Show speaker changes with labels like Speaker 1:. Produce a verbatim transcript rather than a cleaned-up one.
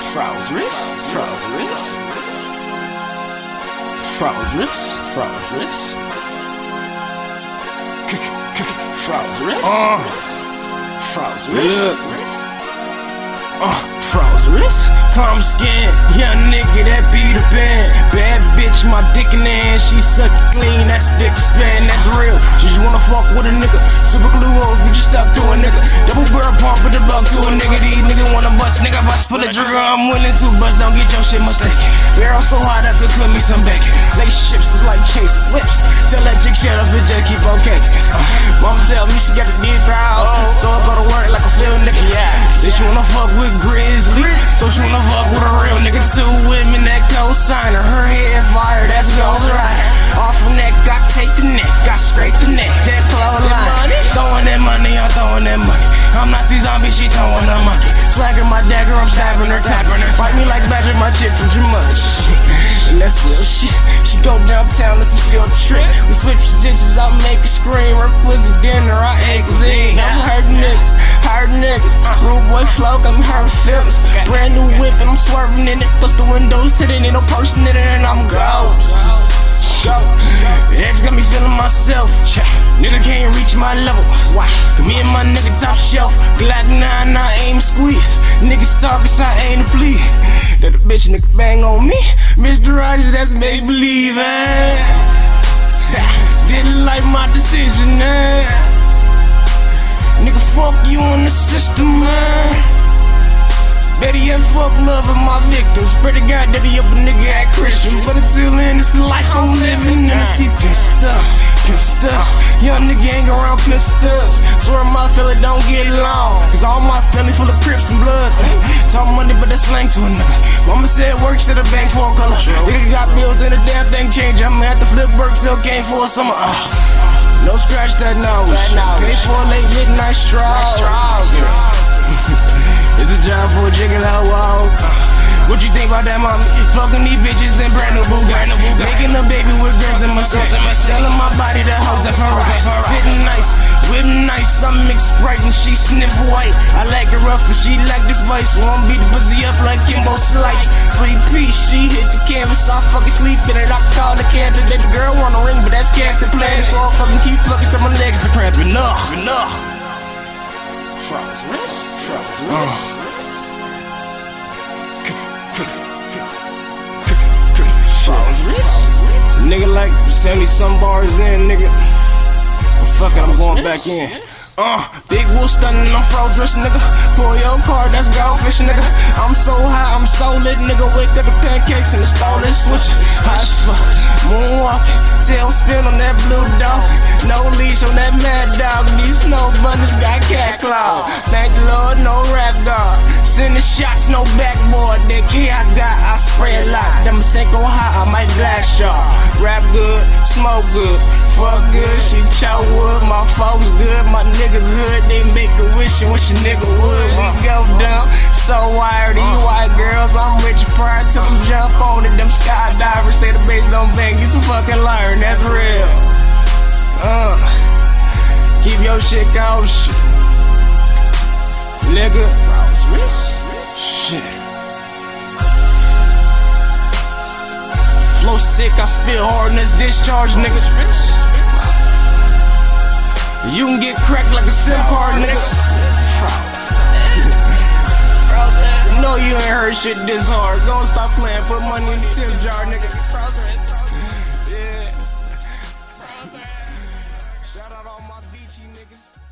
Speaker 1: Froze wrist, froze wrist, froze wrist, froze wrist, froze wrist, uh, froze wrist, uh, froze wrist, calm skin, young nigga that be the band. Bad bitch, my dick in the hand, she suck it clean, that's dick span, that's real. She just wanna fuck with a nigga, super glue hoes, we just stuck to a nigga. Double barrel pump with the buck to a nigga. These niggas wanna bust, nigga bust, pull a trigger, I'm willing to bust, don't get your shit mistaken. Barrel so hot I could cook me some bacon. Relationships is like chase whips, tell that chick shut up and just keep on caking. uh, Mama tell me she got the deep throw, so I go to work like a field nigga. Yeah, say she wanna fuck with Grizzly, so she wanna fuck with a real nigga. Two women that co-sign her, her head fire, that's goes right. Off from neck, I take the neck, I scrape the neck, that clothesline. Throwing that money, I'm throwing that money. I'm not see zombie, she throwing a monkey. Slagging my dagger, I'm stabbing her, tapping her. Fight me like Badger, my chick from Jumanji. And that's real shit. She go downtown, let's feel trick. We switch positions, I make her scream. Her pussy dinner, I egg cuisine. I'm hurting niggas, hurting niggas. Rude boy flow, got me hurting feelings. Brand new whip and I'm swerving in it. Bust the windows, sitting in no person in it, and I'm ghost. Go. X got me feeling myself. Nigga can't reach my level. Why? Cause me and my nigga top shelf. Glock nine, I aim squeeze. Niggas talking, so I ain't a plea. That a bitch nigga bang on me. Mister Rogers, that's make believe, eh? Didn't like my decision, eh? Nigga, fuck you in the system, man. Better yet, fuck love of my victims. Pray to God that he up a nigga act Christian. But until then, it's the life I'm living. And I see pimp stuff, pimp stuff. Young nigga ain't go around pimp stuff. Swear my fella don't get long, cause all my family full of Crips and Bloods. Talk money, but that's slang to a nigga. Mama said work, said a bank for a color. Nigga got bills and the damn thing change. I'ma have to flip work, still game for a summer. uh. No scratch that nose. Pay for a late midnight straw. It's a job for a jiggle out wall. What you think about that, mommy? Fucking these bitches in brand new Bugatti. Making a baby with girls in my set. Selling my body to hoes and parades. Fitting nice, whipping nice. I mix Sprite and she sniff white. I like it rough and she like the vice. Wanna beat the pussy up like Kimbo Slice. Three piece, she hit the canvas. I fucking sleep in it. I call the cancer. That the girl wanna ring, but that's cancer plan. So I fucking keep fucking till my legs to cramp. Enough, enough. Froze wrist, froze wrist. Froze wrist. Nigga like seventy some bars in, nigga. But fuck it, I'm going back in. Uh, big wool stunning, I'm froze wrist, nigga. Pull your card, that's goldfish, nigga. I'm so high, I'm so lit, nigga. Wake up the pancakes and the stall is switching. Hot as fuck, moonwalking, tail spin on that blue dolphin. No leash on that mad dog. These snow bunnies got cat claw. Thank the Lord, no rap dog. Sending shots, no backboard. That key I got, I spray a lot. Them Senko high, I might blast y'all. Rap good, smoke good, fuck good, she chow wood. My folks good, my niggas hood. They make a wish and wish a nigga would. We go down, so wired. These white girls, I'm rich prior to them jump on it. Them skydivers say the bass don't bang. You some fucking learn, that's real. Uh, keep your shit kosher, nigga. Froze wrist, shit. Flow sick, I spit hard in this discharge, nigga. You can get cracked like a SIM card, nigga. No, you ain't heard shit this hard. Go stop playing, put money in the tip jar, nigga. Yeah. Shout out all my beachy niggas.